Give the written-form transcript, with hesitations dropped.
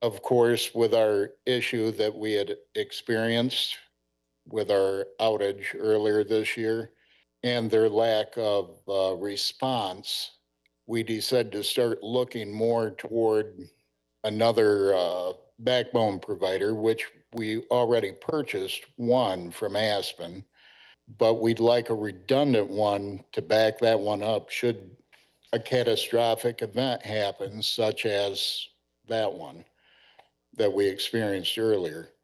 Of course, with our issue that we had experienced with our outage earlier this year and their lack of response, we decided to start looking more toward another backbone provider, which we already purchased one from Aspen, but we'd like a redundant one to back that one up should a catastrophic event happen, such as that one that we experienced earlier.